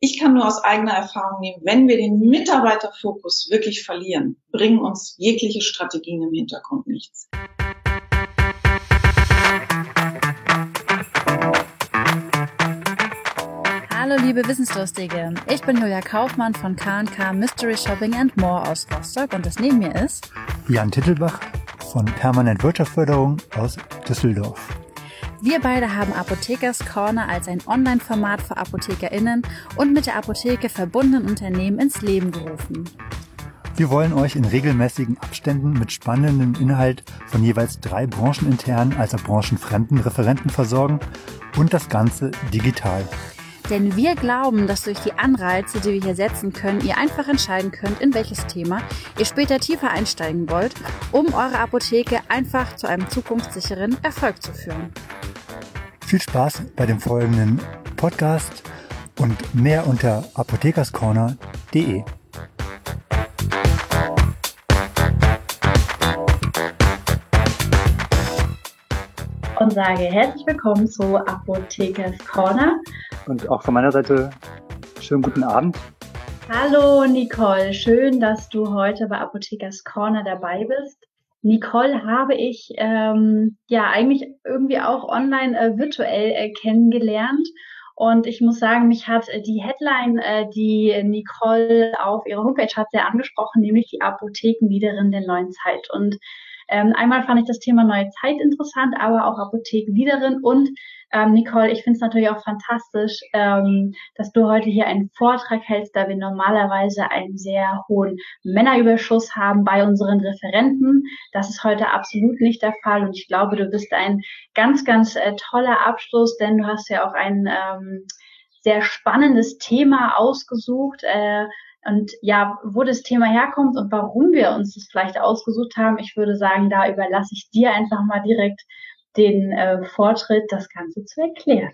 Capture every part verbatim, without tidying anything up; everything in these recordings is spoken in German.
Ich kann nur aus eigener Erfahrung nehmen, wenn wir den Mitarbeiterfokus wirklich verlieren, bringen uns jegliche Strategien im Hintergrund nichts. Hallo liebe Wissensdurstige, ich bin Julia Kaufmann von K und K Mystery Shopping and More aus Rostock und das neben mir ist Jan Tittelbach von Permanent Wirtschaftsförderung aus Düsseldorf. Wir beide haben Apothekers Corner als ein Online-Format für ApothekerInnen und mit der Apotheke verbundenen Unternehmen ins Leben gerufen. Wir wollen euch in regelmäßigen Abständen mit spannendem Inhalt von jeweils drei brancheninternen als auch branchenfremden Referenten versorgen und das Ganze digital. Denn wir glauben, dass durch die Anreize, die wir hier setzen können, ihr einfach entscheiden könnt, in welches Thema ihr später tiefer einsteigen wollt, um eure Apotheke einfach zu einem zukunftssicheren Erfolg zu führen. Viel Spaß bei dem folgenden Podcast und mehr unter apothekerscorner punkt de. Und sage herzlich willkommen zu Apothekers Corner. Und auch von meiner Seite schönen guten Abend. Hallo Nicole, schön, dass du heute bei Apothekers Corner dabei bist. Nicole habe ich ähm, ja eigentlich irgendwie auch online äh, virtuell äh, kennengelernt. Und ich muss sagen, mich hat äh, die Headline, äh, die Nicole auf ihrer Homepage hat, sehr angesprochen, nämlich die Apothekenleaderin der neuen Zeit. Und ähm, einmal fand ich das Thema neue Zeit interessant, aber auch Apothekenleaderin. Und ähm, Nicole, ich finde es natürlich auch fantastisch, ähm, dass du heute hier einen Vortrag hältst, da wir normalerweise einen sehr hohen Männerüberschuss haben bei unseren Referenten. Das ist heute absolut nicht der Fall. Und ich glaube, du bist ein ganz, ganz äh, toller Abschluss, denn du hast ja auch ein ähm, sehr spannendes Thema ausgesucht. Äh, Und ja, wo das Thema herkommt und warum wir uns das vielleicht ausgesucht haben, ich würde sagen, da überlasse ich dir einfach mal direkt den äh, Vortritt, das Ganze zu erklären.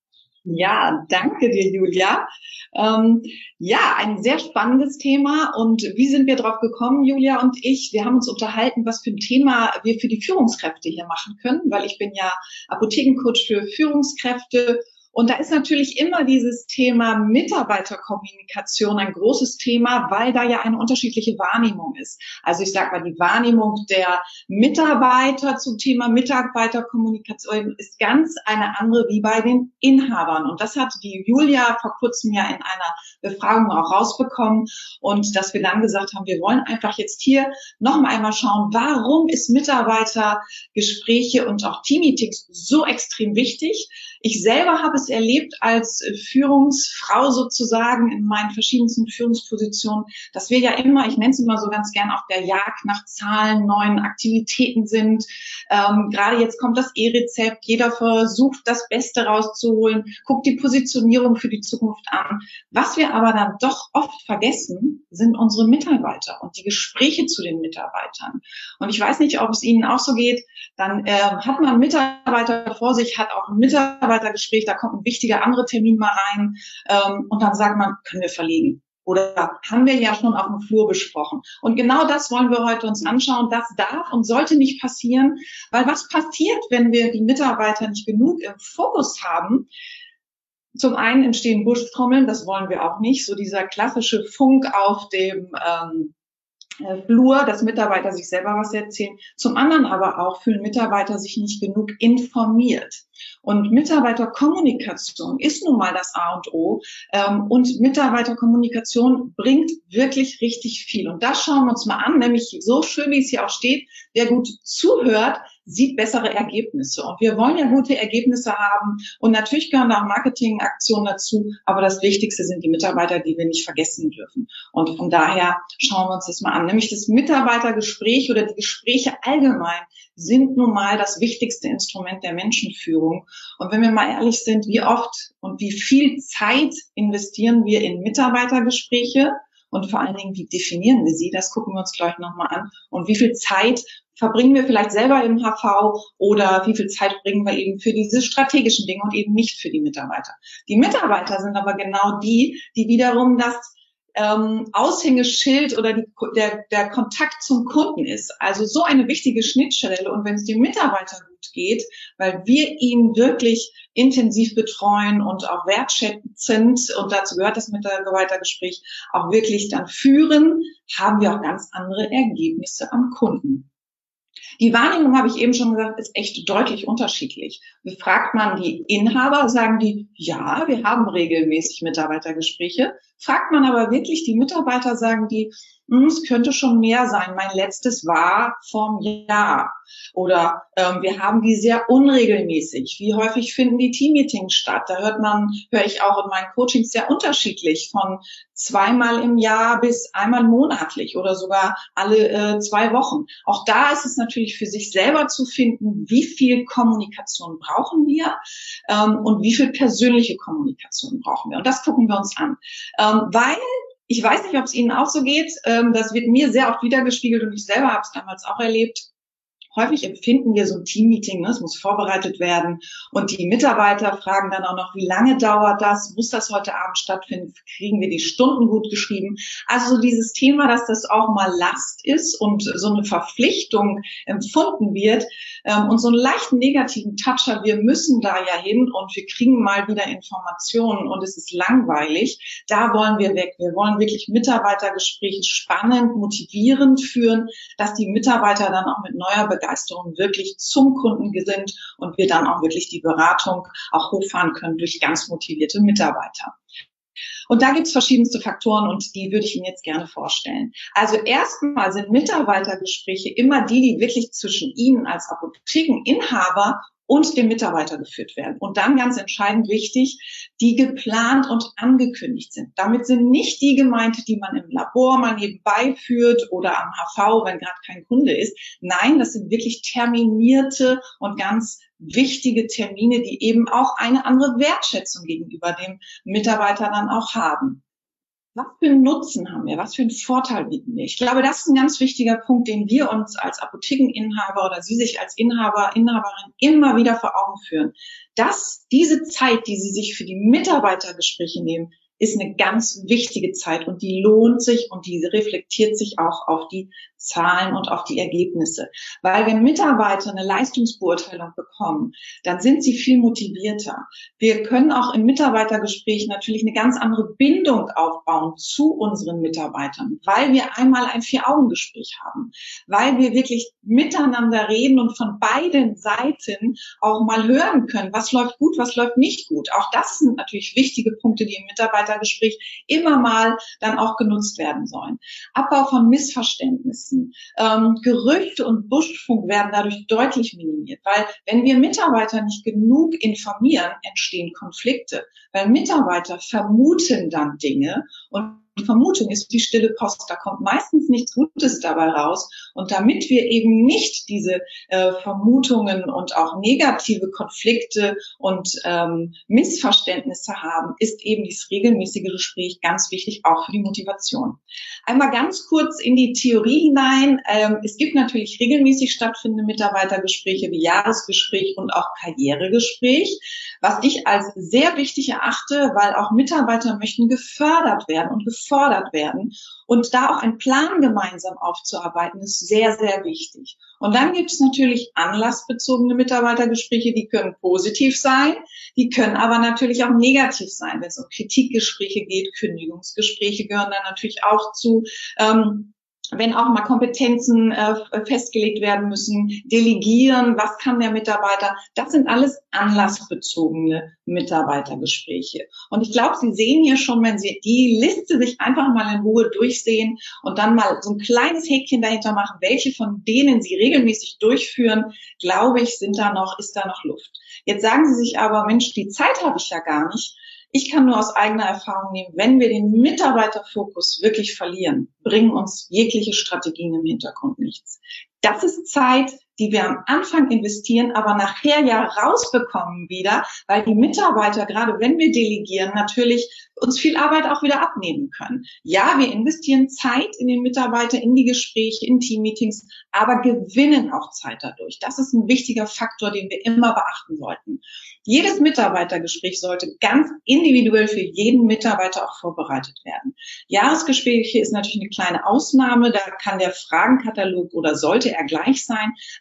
Ja, danke dir, Julia. Ähm, ja, ein sehr spannendes Thema. Und wie sind wir drauf gekommen, Julia und ich? Wir haben uns unterhalten, was für ein Thema wir für die Führungskräfte hier machen können, weil ich bin ja Apothekencoach für Führungskräfte. Und da ist natürlich immer dieses Thema Mitarbeiterkommunikation ein großes Thema, weil da ja eine unterschiedliche Wahrnehmung ist. Also ich sage mal, die Wahrnehmung der Mitarbeiter zum Thema Mitarbeiterkommunikation ist ganz eine andere wie bei den Inhabern. Und das hat die Julia vor kurzem ja in einer Befragung auch rausbekommen. Und dass wir dann gesagt haben, wir wollen einfach jetzt hier noch mal einmal schauen, warum ist Mitarbeitergespräche und auch Teammeetings so extrem wichtig? Ich selber habe es erlebt als Führungsfrau sozusagen in meinen verschiedensten Führungspositionen, dass wir ja immer, ich nenne es immer so ganz gern, auf der Jagd nach Zahlen, neuen Aktivitäten sind. Ähm, gerade jetzt kommt das E-Rezept, jeder versucht, das Beste rauszuholen, guckt die Positionierung für die Zukunft an. Was wir aber dann doch oft vergessen, sind unsere Mitarbeiter und die Gespräche zu den Mitarbeitern. Und ich weiß nicht, ob es Ihnen auch so geht, dann äh, hat man einen Mitarbeiter vor sich, hat auch ein Mitarbeitergespräch, da kommt ein wichtiger anderer Termin mal rein ähm, und dann sagt man, können wir verlegen. Oder haben wir ja schon auf dem Flur besprochen. Und genau das wollen wir heute uns anschauen. Das darf und sollte nicht passieren, weil was passiert, wenn wir die Mitarbeiter nicht genug im Fokus haben? Zum einen entstehen Buschtrommeln, das wollen wir auch nicht. So dieser klassische Funk auf dem ähm, Flur, dass Mitarbeiter sich selber was erzählen. Zum anderen aber auch fühlen Mitarbeiter sich nicht genug informiert. Und Mitarbeiterkommunikation ist nun mal das A und O. Und Mitarbeiterkommunikation bringt wirklich richtig viel. Und das schauen wir uns mal an, nämlich so schön, wie es hier auch steht, wer gut zuhört, sieht bessere Ergebnisse. Und wir wollen ja gute Ergebnisse haben. Und natürlich gehören auch Marketingaktionen dazu. Aber das Wichtigste sind die Mitarbeiter, die wir nicht vergessen dürfen. Und von daher schauen wir uns das mal an. Nämlich das Mitarbeitergespräch oder die Gespräche allgemein sind nun mal das wichtigste Instrument der Menschenführung. Und wenn wir mal ehrlich sind, wie oft und wie viel Zeit investieren wir in Mitarbeitergespräche? Und vor allen Dingen, wie definieren wir sie? Das gucken wir uns gleich nochmal an. Und wie viel Zeit verbringen wir vielleicht selber im H V oder wie viel Zeit bringen wir eben für diese strategischen Dinge und eben nicht für die Mitarbeiter. Die Mitarbeiter sind aber genau die, die wiederum das ähm, Aushängeschild oder die, der, der Kontakt zum Kunden ist. Also so eine wichtige Schnittstelle. Und wenn es dem Mitarbeiter gut geht, weil wir ihn wirklich intensiv betreuen und auch wertschätzend, und dazu gehört das Mitarbeitergespräch, auch wirklich dann führen, haben wir auch ganz andere Ergebnisse am Kunden. Die Wahrnehmung, habe ich eben schon gesagt, ist echt deutlich unterschiedlich. Fragt man die Inhaber, sagen die, ja, wir haben regelmäßig Mitarbeitergespräche. Fragt man aber wirklich die Mitarbeiter, sagen die, es könnte schon mehr sein. Mein letztes war vorm Jahr. Oder ähm, wir haben die sehr unregelmäßig. Wie häufig finden die Teammeetings statt? Da hört man, höre ich auch in meinen Coachings sehr unterschiedlich, von zweimal im Jahr bis einmal monatlich oder sogar alle äh, zwei Wochen. Auch da ist es natürlich für sich selber zu finden, wie viel Kommunikation brauchen wir ähm, und wie viel persönliche Kommunikation brauchen wir. Und das gucken wir uns an. Ähm, weil ich weiß nicht, ob es Ihnen auch so geht. Ähm, das wird mir sehr oft wiedergespiegelt und ich selber habe es damals auch erlebt. Häufig empfinden wir so ein Teammeeting, ne? Es muss vorbereitet werden und die Mitarbeiter fragen dann auch noch, wie lange dauert das? Muss das heute Abend stattfinden? Kriegen wir die Stunden gut geschrieben? Also so dieses Thema, dass das auch mal Last ist und so eine Verpflichtung empfunden wird ähm, und so einen leichten negativen Touch hat, wir müssen da ja hin und wir kriegen mal wieder Informationen und es ist langweilig. Da wollen wir weg. Wir wollen wirklich Mitarbeitergespräche spannend, motivierend führen, dass die Mitarbeiter dann auch mit neuer Begeisterung wirklich zum Kunden sind und wir dann auch wirklich die Beratung auch hochfahren können durch ganz motivierte Mitarbeiter. Und da gibt es verschiedenste Faktoren und die würde ich Ihnen jetzt gerne vorstellen. Also erstmal sind Mitarbeitergespräche immer die, die wirklich zwischen Ihnen als Apothekeninhaber und dem Mitarbeiter geführt werden. Und dann ganz entscheidend wichtig, die geplant und angekündigt sind. Damit sind nicht die gemeint, die man im Labor mal nebenbei führt oder am H V, wenn gerade kein Kunde ist. Nein, das sind wirklich terminierte und ganz wichtige Termine, die eben auch eine andere Wertschätzung gegenüber dem Mitarbeiter dann auch haben. Was für einen Nutzen haben wir? Was für einen Vorteil bieten wir? Ich glaube, das ist ein ganz wichtiger Punkt, den wir uns als Apothekeninhaber oder Sie sich als Inhaber, Inhaberin immer wieder vor Augen führen. Dass diese Zeit, die Sie sich für die Mitarbeitergespräche nehmen, ist eine ganz wichtige Zeit und die lohnt sich und die reflektiert sich auch auf die Zahlen und auf die Ergebnisse. Weil wenn Mitarbeiter eine Leistungsbeurteilung bekommen, dann sind sie viel motivierter. Wir können auch im Mitarbeitergespräch natürlich eine ganz andere Bindung aufbauen zu unseren Mitarbeitern, weil wir einmal ein Vier-Augen-Gespräch haben, weil wir wirklich miteinander reden und von beiden Seiten auch mal hören können, was läuft gut, was läuft nicht gut. Auch das sind natürlich wichtige Punkte, die im Mitarbeitergespräch immer mal dann auch genutzt werden sollen. Abbau von Missverständnissen. Ähm, Gerüchte und Buschfunk werden dadurch deutlich minimiert, weil wenn wir Mitarbeiter nicht genug informieren, entstehen Konflikte, weil Mitarbeiter vermuten dann Dinge und die Vermutung ist die stille Post, da kommt meistens nichts Gutes dabei raus. Und damit wir eben nicht diese äh, Vermutungen und auch negative Konflikte und ähm, Missverständnisse haben, ist eben dieses regelmäßige Gespräch ganz wichtig, auch für die Motivation. Einmal ganz kurz in die Theorie hinein. Ähm, es gibt natürlich regelmäßig stattfindende Mitarbeitergespräche wie Jahresgespräch und auch Karrieregespräch, was ich als sehr wichtig erachte, weil auch Mitarbeiter möchten gefördert werden und gefordert werden. Und da auch einen Plan gemeinsam aufzuarbeiten, ist sehr, sehr wichtig. Und dann gibt es natürlich anlassbezogene Mitarbeitergespräche, die können positiv sein, die können aber natürlich auch negativ sein. Wenn es um Kritikgespräche geht, Kündigungsgespräche gehören dann natürlich auch zu. Ähm, wenn auch mal Kompetenzen äh, festgelegt werden müssen, delegieren, was kann der Mitarbeiter, das sind alles anlassbezogene Mitarbeitergespräche. Und ich glaube, Sie sehen hier schon, wenn Sie die Liste sich einfach mal in Ruhe durchsehen und dann mal so ein kleines Häkchen dahinter machen, welche von denen Sie regelmäßig durchführen, glaube ich, sind da noch, ist da noch Luft. Jetzt sagen Sie sich aber, Mensch, die Zeit habe ich ja gar nicht. Ich kann nur aus eigener Erfahrung nehmen, wenn wir den Mitarbeiterfokus wirklich verlieren, bringen uns jegliche Strategien im Hintergrund nichts. Das ist Zeit, die wir am Anfang investieren, aber nachher ja rausbekommen wieder, weil die Mitarbeiter, gerade wenn wir delegieren, natürlich uns viel Arbeit auch wieder abnehmen können. Ja, wir investieren Zeit in den Mitarbeiter, in die Gespräche, in Teammeetings, aber gewinnen auch Zeit dadurch. Das ist ein wichtiger Faktor, den wir immer beachten sollten. Jedes Mitarbeitergespräch sollte ganz individuell für jeden Mitarbeiter auch vorbereitet werden. Jahresgespräche ist natürlich eine kleine Ausnahme, da kann der Fragenkatalog oder sollte er gleich sein.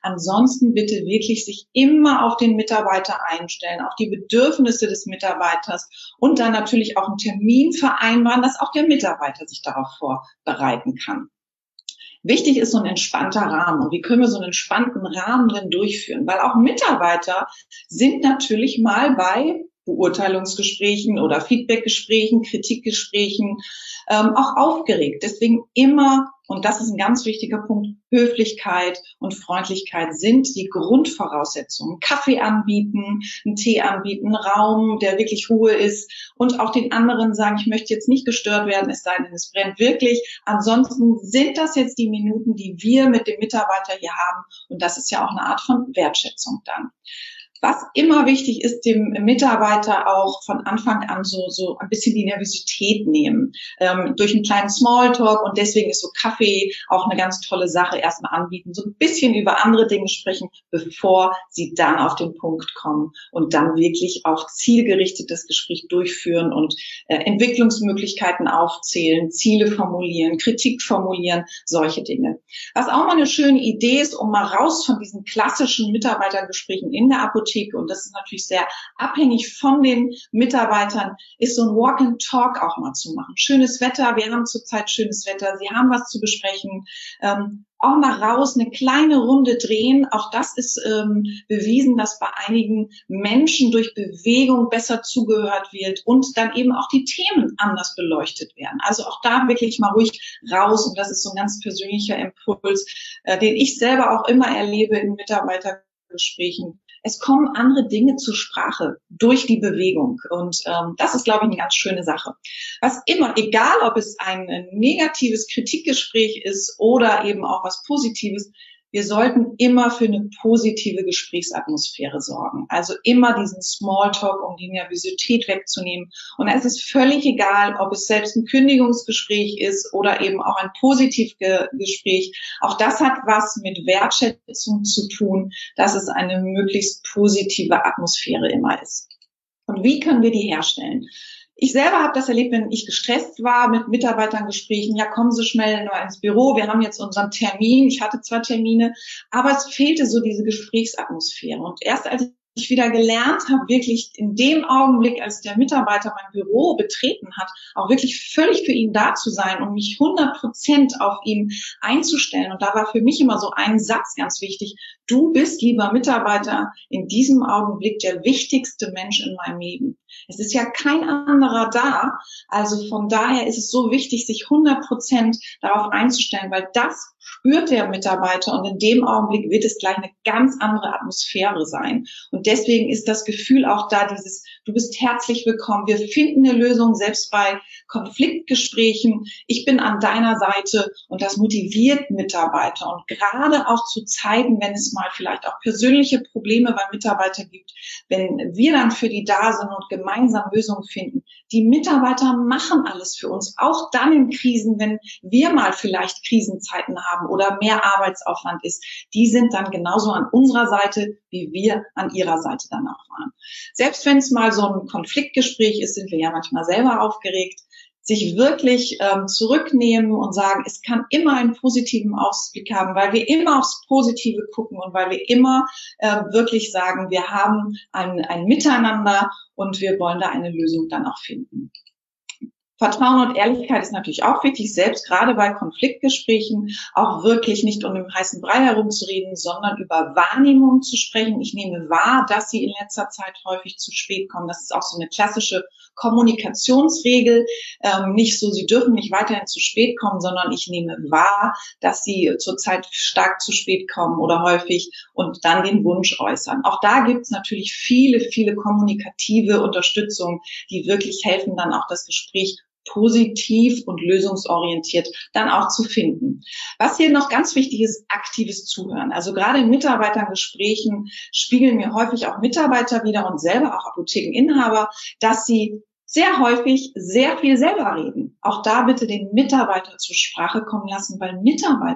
Ansonsten bitte wirklich sich immer auf den Mitarbeiter einstellen, auf die Bedürfnisse des Mitarbeiters und dann natürlich auch einen Termin vereinbaren, dass auch der Mitarbeiter sich darauf vorbereiten kann. Wichtig ist so ein entspannter Rahmen. Und wie können wir so einen entspannten Rahmen denn durchführen? Weil auch Mitarbeiter sind natürlich mal bei Beurteilungsgesprächen oder Feedbackgesprächen, Kritikgesprächen ähm, auch aufgeregt. Deswegen immer, und das ist ein ganz wichtiger Punkt, Höflichkeit und Freundlichkeit sind die Grundvoraussetzungen. Kaffee anbieten, einen Tee anbieten, einen Raum, der wirklich Ruhe ist und auch den anderen sagen, ich möchte jetzt nicht gestört werden, es sei denn, es brennt wirklich. Ansonsten sind das jetzt die Minuten, die wir mit dem Mitarbeiter hier haben und das ist ja auch eine Art von Wertschätzung dann. Was immer wichtig ist, dem Mitarbeiter auch von Anfang an so so ein bisschen die Nervosität nehmen, ähm, durch einen kleinen Smalltalk und deswegen ist so Kaffee auch eine ganz tolle Sache, erstmal anbieten, so ein bisschen über andere Dinge sprechen, bevor sie dann auf den Punkt kommen und dann wirklich auch zielgerichtet das Gespräch durchführen und äh, Entwicklungsmöglichkeiten aufzählen, Ziele formulieren, Kritik formulieren, solche Dinge. Was auch mal eine schöne Idee ist, um mal raus von diesen klassischen Mitarbeitergesprächen in der Apotheke, und das ist natürlich sehr abhängig von den Mitarbeitern, ist so ein Walk and Talk auch mal zu machen. Schönes Wetter, wir haben zurzeit schönes Wetter, Sie haben was zu besprechen, ähm, auch mal raus, eine kleine Runde drehen. Auch das ist ähm, bewiesen, dass bei einigen Menschen durch Bewegung besser zugehört wird und dann eben auch die Themen anders beleuchtet werden. Also auch da wirklich mal ruhig raus und das ist so ein ganz persönlicher Impuls, äh, den ich selber auch immer erlebe in Mitarbeitergesprächen. Es kommen andere Dinge zur Sprache durch die Bewegung und ähm, das ist, glaube ich, eine ganz schöne Sache. Was immer, egal ob es ein, ein negatives Kritikgespräch ist oder eben auch was Positives, wir sollten immer für eine positive Gesprächsatmosphäre sorgen. Also immer diesen Smalltalk, um die Nervosität wegzunehmen. Und es ist völlig egal, ob es selbst ein Kündigungsgespräch ist oder eben auch ein Positivgespräch. Auch das hat was mit Wertschätzung zu tun, dass es eine möglichst positive Atmosphäre immer ist. Und wie können wir die herstellen? Ich selber habe das erlebt, wenn ich gestresst war mit Mitarbeitern Gesprächen, ja, kommen Sie schnell nur ins Büro, wir haben jetzt unseren Termin, ich hatte zwar Termine, aber es fehlte so diese Gesprächsatmosphäre. Und erst als ich wieder gelernt habe, wirklich in dem Augenblick, als der Mitarbeiter mein Büro betreten hat, auch wirklich völlig für ihn da zu sein und mich hundert Prozent auf ihn einzustellen. Und da war für mich immer so ein Satz ganz wichtig: Du bist, lieber Mitarbeiter, in diesem Augenblick der wichtigste Mensch in meinem Leben. Es ist ja kein anderer da. Also von daher ist es so wichtig, sich hundert Prozent darauf einzustellen, weil das spürt der Mitarbeiter und in dem Augenblick wird es gleich eine ganz andere Atmosphäre sein. Und deswegen ist das Gefühl auch da, dieses, du bist herzlich willkommen, wir finden eine Lösung, selbst bei Konfliktgesprächen, ich bin an deiner Seite und das motiviert Mitarbeiter. Und gerade auch zu Zeiten, wenn es mal vielleicht auch persönliche Probleme bei Mitarbeitern gibt, wenn wir dann für die da sind und gemeinsam Lösungen finden, die Mitarbeiter machen alles für uns, auch dann in Krisen, wenn wir mal vielleicht Krisenzeiten haben oder mehr Arbeitsaufwand ist, die sind dann genauso an unserer Seite, wie wir an ihrer Seite dann auch waren. Selbst wenn es mal so ein Konfliktgespräch ist, sind wir ja manchmal selber aufgeregt, sich wirklich ähm, zurücknehmen und sagen, es kann immer einen positiven Ausblick haben, weil wir immer aufs Positive gucken und weil wir immer äh, wirklich sagen, wir haben ein, ein Miteinander und wir wollen da eine Lösung dann auch finden. Vertrauen und Ehrlichkeit ist natürlich auch wichtig, selbst gerade bei Konfliktgesprächen auch wirklich nicht um den heißen Brei herumzureden, sondern über Wahrnehmungen zu sprechen. Ich nehme wahr, dass Sie in letzter Zeit häufig zu spät kommen. Das ist auch so eine klassische Kommunikationsregel. Ähm, nicht so, Sie dürfen nicht weiterhin zu spät kommen, sondern ich nehme wahr, dass Sie zurzeit stark zu spät kommen oder häufig und dann den Wunsch äußern. Auch da gibt es natürlich viele, viele kommunikative Unterstützung, die wirklich helfen, dann auch das Gespräch positiv und lösungsorientiert dann auch zu finden. Was hier noch ganz wichtig ist, aktives Zuhören. Also gerade in Mitarbeitergesprächen spiegeln mir häufig auch Mitarbeiter wieder und selber auch Apothekeninhaber, dass sie sehr häufig sehr viel selber reden. Auch da bitte den Mitarbeiter zur Sprache kommen lassen, weil Mitarbeiter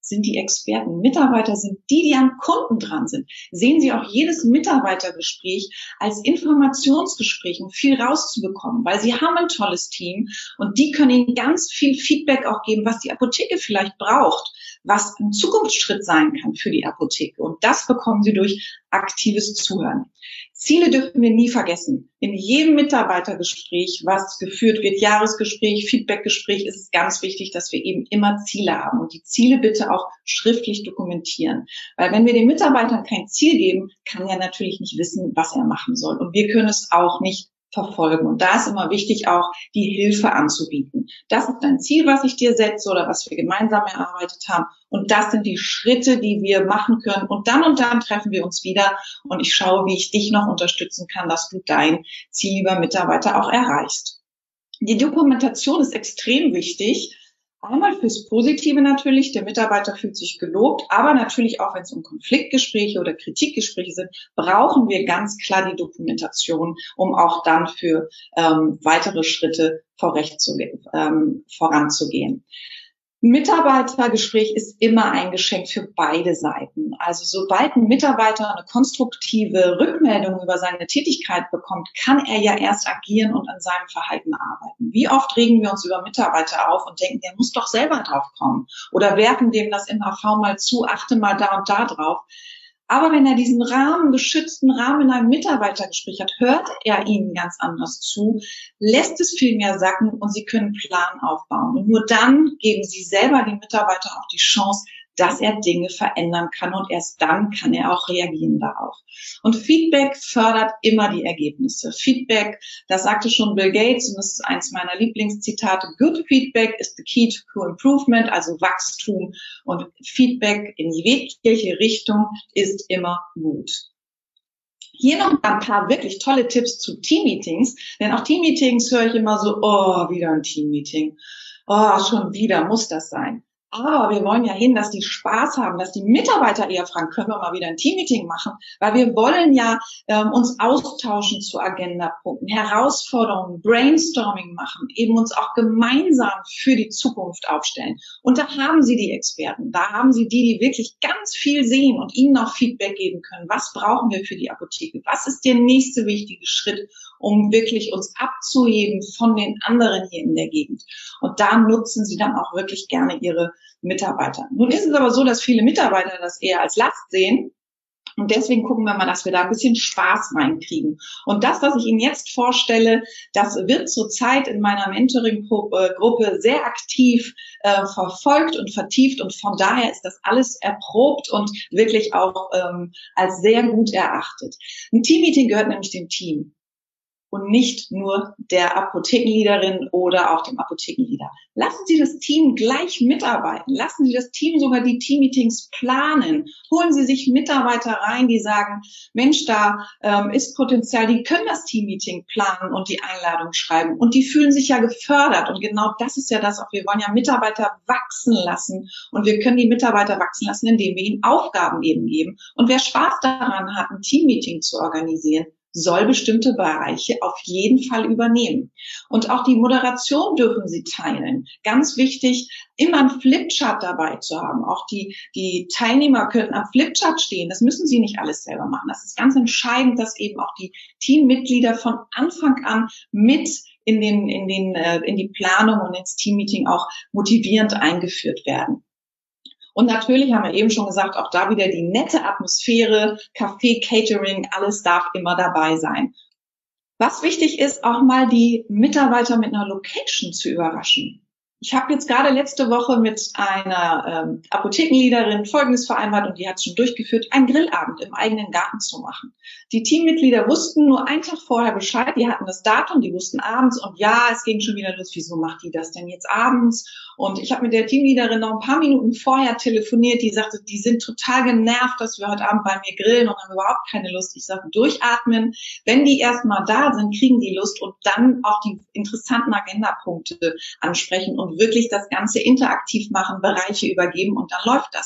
sind die Experten. Mitarbeiter sind die, die am Kunden dran sind. Sehen Sie auch jedes Mitarbeitergespräch als Informationsgespräch, um viel rauszubekommen, weil Sie haben ein tolles Team und die können Ihnen ganz viel Feedback auch geben, was die Apotheke vielleicht braucht, was ein Zukunftsschritt sein kann für die Apotheke. Und das bekommen Sie durch aktives Zuhören. Ziele dürfen wir nie vergessen. In jedem Mitarbeitergespräch, was geführt wird, Jahresgespräch, Feedbackgespräch, ist es ganz wichtig, dass wir eben immer Ziele haben und die Ziele bitte auch schriftlich dokumentieren. Weil wenn wir den Mitarbeitern kein Ziel geben, kann er natürlich nicht wissen, was er machen soll. Und wir können es auch nicht verfolgen. Und da ist immer wichtig, auch die Hilfe anzubieten. Das ist ein Ziel, was ich dir setze oder was wir gemeinsam erarbeitet haben. Und das sind die Schritte, die wir machen können. Und dann und dann treffen wir uns wieder und ich schaue, wie ich dich noch unterstützen kann, dass du dein Ziel über Mitarbeiter auch erreichst. Die Dokumentation ist extrem wichtig. Einmal fürs Positive natürlich, der Mitarbeiter fühlt sich gelobt, aber natürlich auch, wenn es um Konfliktgespräche oder Kritikgespräche sind, brauchen wir ganz klar die Dokumentation, um auch dann für ähm, weitere Schritte vorrecht zu, ähm, voranzugehen. Ein Mitarbeitergespräch ist immer ein Geschenk für beide Seiten. Also sobald ein Mitarbeiter eine konstruktive Rückmeldung über seine Tätigkeit bekommt, kann er ja erst agieren und an seinem Verhalten arbeiten. Wie oft regen wir uns über Mitarbeiter auf und denken, der muss doch selber drauf kommen oder werfen dem das im H V mal zu, achte mal da und da drauf. Aber wenn er diesen Rahmen, geschützten Rahmen in einem Mitarbeitergespräch hat, hört er ihnen ganz anders zu, lässt es viel mehr sacken und sie können einen Plan aufbauen. Und nur dann geben sie selber den Mitarbeitern auch die Chance, dass er Dinge verändern kann und erst dann kann er auch reagieren darauf. Und Feedback fördert immer die Ergebnisse. Feedback, das sagte schon Bill Gates und das ist eins meiner Lieblingszitate, good feedback is the key to improvement, also Wachstum und Feedback in jegliche Richtung ist immer gut. Hier noch ein paar wirklich tolle Tipps zu Teammeetings, denn auch Teammeetings höre ich immer so, oh, wieder ein Teammeeting, oh, schon wieder, muss das sein. Aber wir wollen ja hin, dass die Spaß haben, dass die Mitarbeiter eher fragen, können wir mal wieder ein Teammeeting machen? Weil wir wollen ja ähm, uns austauschen zu Agendapunkten, Herausforderungen, Brainstorming machen, eben uns auch gemeinsam für die Zukunft aufstellen. Und da haben Sie die Experten, da haben Sie die, die wirklich ganz viel sehen und Ihnen auch Feedback geben können. Was brauchen wir für die Apotheke? Was ist der nächste wichtige Schritt, um wirklich uns abzuheben von den anderen hier in der Gegend? Und da nutzen Sie dann auch wirklich gerne Ihre Mitarbeiter. Nun ist es aber so, dass viele Mitarbeiter das eher als Last sehen. Und deswegen gucken wir mal, dass wir da ein bisschen Spaß reinkriegen. Und das, was ich Ihnen jetzt vorstelle, das wird zurzeit in meiner Mentoring-Gruppe sehr aktiv äh, verfolgt und vertieft. Und von daher ist das alles erprobt und wirklich auch ähm, als sehr gut erachtet. Ein Teammeeting gehört nämlich dem Team und nicht nur der Apothekenleaderin oder auch dem Apothekenleader. Lassen Sie das Team gleich mitarbeiten. Lassen Sie das Team sogar die Teammeetings planen. Holen Sie sich Mitarbeiter rein, die sagen, Mensch, da ähm, ist Potenzial, die können das Teammeeting planen und die Einladung schreiben. Und die fühlen sich ja gefördert. Und genau das ist ja das auch. Wir wollen ja Mitarbeiter wachsen lassen. Und wir können die Mitarbeiter wachsen lassen, indem wir ihnen Aufgaben eben geben. Und wer Spaß daran hat, ein Teammeeting zu organisieren, soll bestimmte Bereiche auf jeden Fall übernehmen. Und auch die Moderation dürfen Sie teilen. Ganz wichtig, immer einen Flipchart dabei zu haben. Auch die, die Teilnehmer können am Flipchart stehen. Das müssen Sie nicht alles selber machen. Das ist ganz entscheidend, dass eben auch die Teammitglieder von Anfang an mit in den, in den, in die Planung und ins Teammeeting auch motivierend eingeführt werden. Und natürlich haben wir eben schon gesagt, auch da wieder die nette Atmosphäre, Kaffee, Catering, alles darf immer dabei sein. Was wichtig ist, auch mal die Mitarbeiter mit einer Location zu überraschen. Ich habe jetzt gerade letzte Woche mit einer ähm, Apothekenleaderin Folgendes vereinbart und die hat es schon durchgeführt, einen Grillabend im eigenen Garten zu machen. Die Teammitglieder wussten nur einen Tag vorher Bescheid, die hatten das Datum, die wussten abends und ja, es ging schon wieder los, wieso macht die das denn jetzt abends? Und ich habe mit der Teamleaderin noch ein paar Minuten vorher telefoniert, die sagte, die sind total genervt, dass wir heute Abend bei mir grillen und haben überhaupt keine Lust. Ich sage, durchatmen, wenn die erstmal da sind, kriegen die Lust und dann auch die interessanten Agendapunkte ansprechen und wirklich das Ganze interaktiv machen, Bereiche übergeben und dann läuft das.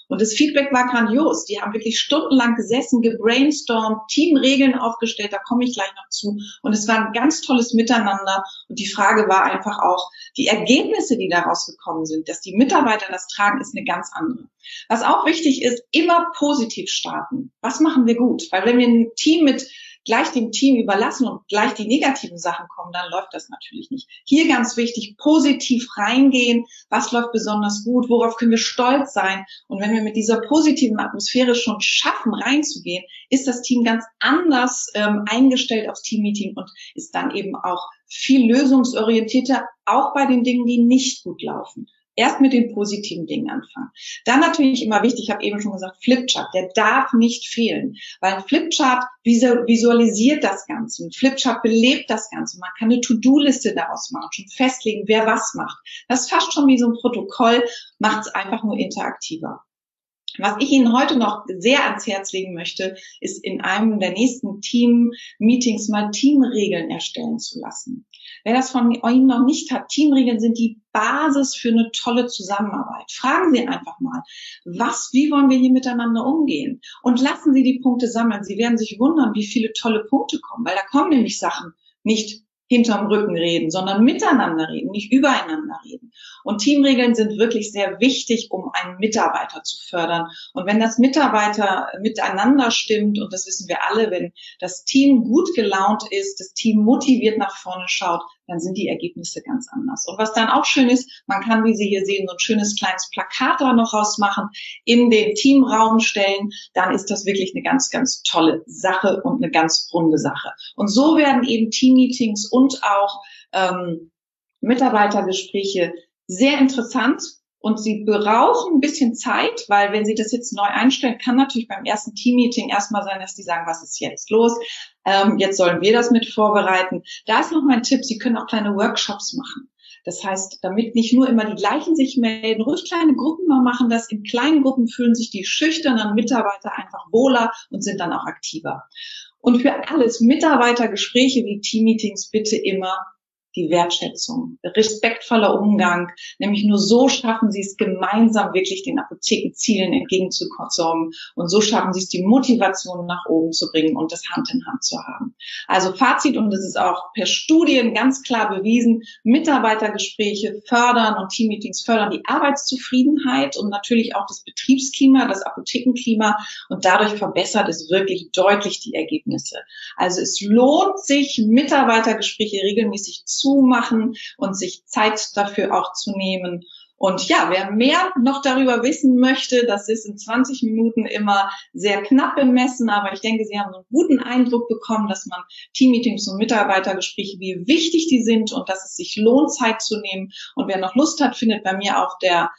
Und das Feedback war grandios. Die haben wirklich stundenlang gesessen, gebrainstormt, Teamregeln aufgestellt, da komme ich gleich noch zu. Und es war ein ganz tolles Miteinander. Und die Frage war einfach auch, die Ergebnisse, die daraus gekommen sind, dass die Mitarbeiter das tragen, ist eine ganz andere. Was auch wichtig ist, immer positiv starten. Was machen wir gut? Weil wenn wir ein Team mit gleich dem Team überlassen und gleich die negativen Sachen kommen, dann läuft das natürlich nicht. Hier ganz wichtig, positiv reingehen. Was läuft besonders gut? Worauf können wir stolz sein? Und wenn wir mit dieser positiven Atmosphäre schon schaffen, reinzugehen, ist das Team ganz anders ähm, eingestellt aufs Teammeeting und ist dann eben auch viel lösungsorientierter, auch bei den Dingen, die nicht gut laufen. Erst mit den positiven Dingen anfangen. Dann natürlich immer wichtig, ich habe eben schon gesagt, Flipchart, der darf nicht fehlen, weil ein Flipchart visualisiert das Ganze, ein Flipchart belebt das Ganze. Man kann eine To-Do-Liste daraus machen, schon festlegen, wer was macht. Das ist fast schon wie so ein Protokoll, macht es einfach nur interaktiver. Was ich Ihnen heute noch sehr ans Herz legen möchte, ist in einem der nächsten Team-Meetings mal Teamregeln erstellen zu lassen. Wer das von Ihnen noch nicht hat, Teamregeln sind die Basis für eine tolle Zusammenarbeit. Fragen Sie einfach mal, was, wie wollen wir hier miteinander umgehen? Und lassen Sie die Punkte sammeln. Sie werden sich wundern, wie viele tolle Punkte kommen, weil da kommen nämlich Sachen nicht hinterm Rücken reden, sondern miteinander reden, nicht übereinander reden. Und Teamregeln sind wirklich sehr wichtig, um einen Mitarbeiter zu fördern. Und wenn das Mitarbeiter miteinander stimmt, und das wissen wir alle, wenn das Team gut gelaunt ist, das Team motiviert nach vorne schaut, dann sind die Ergebnisse ganz anders. Und was dann auch schön ist, man kann, wie Sie hier sehen, so ein schönes kleines Plakat da noch rausmachen, in den Teamraum stellen, dann ist das wirklich eine ganz, ganz tolle Sache und eine ganz runde Sache. Und so werden eben Teammeetings und auch ähm, Mitarbeitergespräche sehr interessant. Und Sie brauchen ein bisschen Zeit, weil wenn Sie das jetzt neu einstellen, kann natürlich beim ersten Teammeeting erstmal sein, dass die sagen, was ist jetzt los? Ähm, jetzt sollen wir das mit vorbereiten. Da ist noch mein Tipp, Sie können auch kleine Workshops machen. Das heißt, damit nicht nur immer die gleichen sich melden, ruhig kleine Gruppen mal machen das. In kleinen Gruppen fühlen sich die schüchternen Mitarbeiter einfach wohler und sind dann auch aktiver. Und für alles, Mitarbeitergespräche wie Teammeetings, bitte immer die Wertschätzung, respektvoller Umgang, nämlich nur so schaffen Sie es gemeinsam wirklich den Apothekenzielen entgegenzukommen und so schaffen Sie es, die Motivation nach oben zu bringen und das Hand in Hand zu haben. Also Fazit, und das ist auch per Studien ganz klar bewiesen, Mitarbeitergespräche fördern und Teammeetings fördern die Arbeitszufriedenheit und natürlich auch das Betriebsklima, das Apothekenklima und dadurch verbessert es wirklich deutlich die Ergebnisse. Also es lohnt sich, Mitarbeitergespräche regelmäßig zu machen und sich Zeit dafür auch zu nehmen. Und ja, wer mehr noch darüber wissen möchte, das ist in zwanzig Minuten immer sehr knapp bemessen, aber ich denke, Sie haben einen guten Eindruck bekommen, dass man Teammeetings und Mitarbeitergespräche, wie wichtig die sind und dass es sich lohnt, Zeit zu nehmen. Und wer noch Lust hat, findet bei mir auf der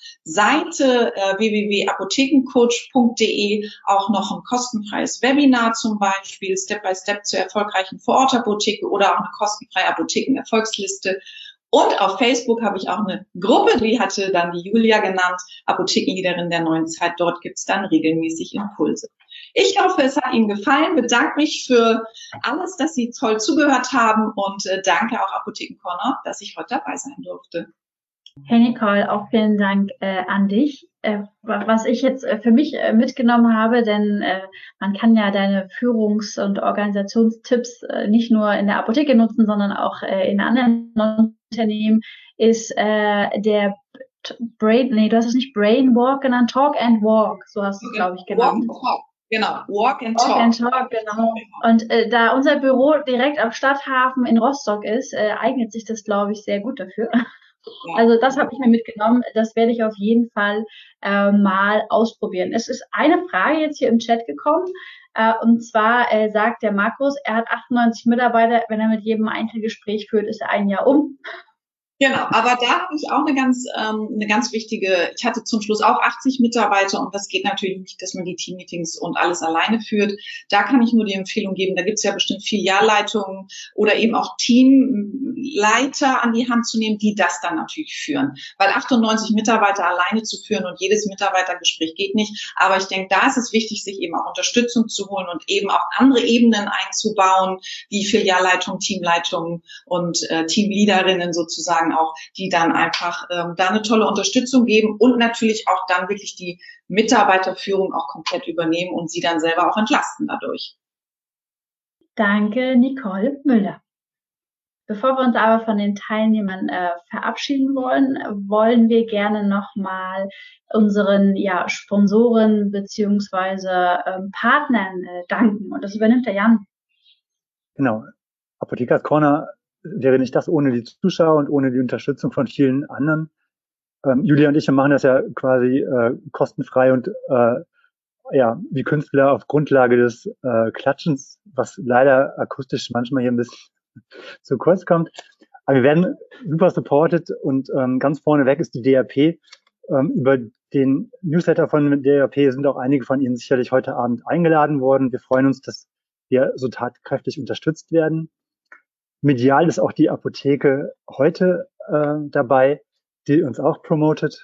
Seite äh, w w w punkt apothekencoach punkt d e auch noch ein kostenfreies Webinar zum Beispiel, Step by Step zur erfolgreichen Vorortapotheke oder auch eine kostenfreie Apothekenerfolgsliste. Und auf Facebook habe ich auch eine Gruppe, die hatte dann die Julia genannt, Apothekenleaderin der neuen Zeit. Dort gibt es dann regelmäßig Impulse. Ich hoffe, es hat Ihnen gefallen, bedanke mich für alles, dass Sie toll zugehört haben und äh, danke auch Apothekencorner, dass ich heute dabei sein durfte. Hey Nicole, auch vielen Dank äh, an dich. Äh, was ich jetzt äh, für mich äh, mitgenommen habe, denn äh, man kann ja deine Führungs- und Organisationstipps äh, nicht nur in der Apotheke nutzen, sondern auch äh, in anderen Unternehmen, ist äh, der Brain, nee, du hast es nicht Brain Walk genannt, Talk and Walk, so hast du es, glaube ich, genannt. Walk and Talk, genau, Walk and Talk. Talk. Walk and Talk, genau. Und äh, da unser Büro direkt am Stadthafen in Rostock ist, äh, eignet sich das, glaube ich, sehr gut dafür. Ja. Also das habe ich mir mitgenommen. Das werde ich auf jeden Fall äh, mal ausprobieren. Es ist eine Frage jetzt hier im Chat gekommen. Äh, und zwar äh, sagt der Markus, er hat achtundneunzig Mitarbeiter. Wenn er mit jedem Einzelgespräch führt, ist er ein Jahr um. Genau, aber da habe ich auch eine ganz, ähm, eine ganz wichtige, ich hatte zum Schluss auch achtzig Mitarbeiter und das geht natürlich nicht, dass man die Teammeetings und alles alleine führt. Da kann ich nur die Empfehlung geben, da gibt es ja bestimmt Filialleitungen oder eben auch Teamleiter an die Hand zu nehmen, die das dann natürlich führen. Weil achtundneunzig Mitarbeiter alleine zu führen und jedes Mitarbeitergespräch geht nicht. Aber ich denke, da ist es wichtig, sich eben auch Unterstützung zu holen und eben auch andere Ebenen einzubauen, wie Filialleitungen, Teamleitungen und äh, Teamleaderinnen sozusagen, dann auch, die dann einfach ähm, da eine tolle Unterstützung geben und natürlich auch dann wirklich die Mitarbeiterführung auch komplett übernehmen und sie dann selber auch entlasten dadurch. Danke, Nicole Müller. Bevor wir uns aber von den Teilnehmern äh, verabschieden wollen, wollen wir gerne nochmal unseren ja, Sponsoren beziehungsweise ähm, Partnern äh, danken. Und das übernimmt der Jan. Genau. Apothekers Corner wäre nicht das ohne die Zuschauer und ohne die Unterstützung von vielen anderen. Ähm, Julia und ich machen das ja quasi äh, kostenfrei und äh, ja, wie Künstler auf Grundlage des äh, Klatschens, was leider akustisch manchmal hier ein bisschen zu kurz kommt. Aber wir werden super supported und ähm, ganz vorne weg ist die D R P. Ähm, über den Newsletter von D R P sind auch einige von Ihnen sicherlich heute Abend eingeladen worden. Wir freuen uns, dass wir so tatkräftig unterstützt werden. Medial ist auch die Apotheke heute äh, dabei, die uns auch promotet.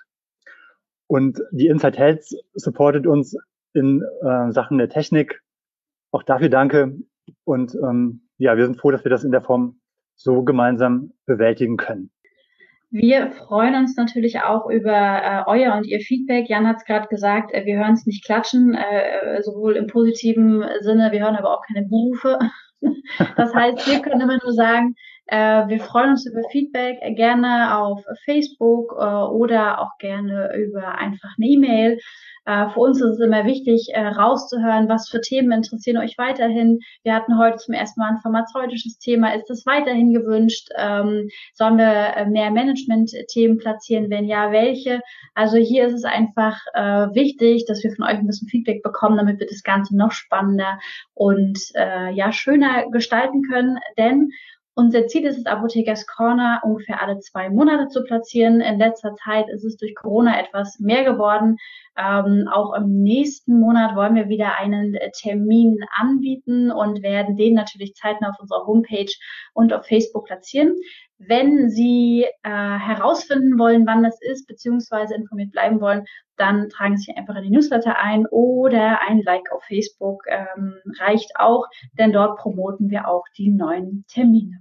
Und die Inside Health supportet uns in äh, Sachen der Technik. Auch dafür danke. Und ähm, ja, wir sind froh, dass wir das in der Form so gemeinsam bewältigen können. Wir freuen uns natürlich auch über äh, euer und ihr Feedback. Jan hat es gerade gesagt, äh, wir hören es nicht klatschen, äh, sowohl im positiven Sinne, wir hören aber auch keine Berufe. Das heißt, wir können immer nur sagen, äh, wir freuen uns über Feedback, äh, gerne auf Facebook äh, oder auch gerne über einfach eine E-Mail. Äh, für uns ist es immer wichtig, äh, rauszuhören, was für Themen interessieren euch weiterhin. Wir hatten heute zum ersten Mal ein pharmazeutisches Thema. Ist das weiterhin gewünscht? Ähm, sollen wir äh, mehr Management-Themen platzieren? Wenn ja, welche? Also hier ist es einfach äh, wichtig, dass wir von euch ein bisschen Feedback bekommen, damit wir das Ganze noch spannender und äh, ja schöner gestalten können. Denn unser Ziel ist es, Apothekers Corner ungefähr alle zwei Monate zu platzieren. In letzter Zeit ist es durch Corona etwas mehr geworden. Ähm, auch im nächsten Monat wollen wir wieder einen Termin anbieten und werden den natürlich zeitnah auf unserer Homepage und auf Facebook platzieren. Wenn Sie äh, herausfinden wollen, wann das ist, beziehungsweise informiert bleiben wollen, dann tragen Sie sich einfach in die Newsletter ein oder ein Like auf Facebook ähm, reicht auch, denn dort promoten wir auch die neuen Termine.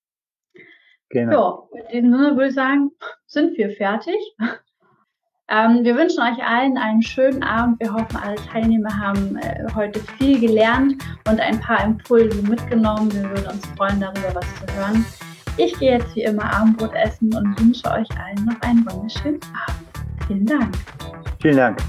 Genau. Ja, in diesem Sinne würde ich sagen, sind wir fertig. Ähm, wir wünschen euch allen einen schönen Abend. Wir hoffen, alle Teilnehmer haben äh, heute viel gelernt und ein paar Impulse mitgenommen. Wir würden uns freuen, darüber was zu hören. Ich gehe jetzt wie immer Abendbrot essen und wünsche euch allen noch einen wunderschönen Abend. Vielen Dank. Vielen Dank.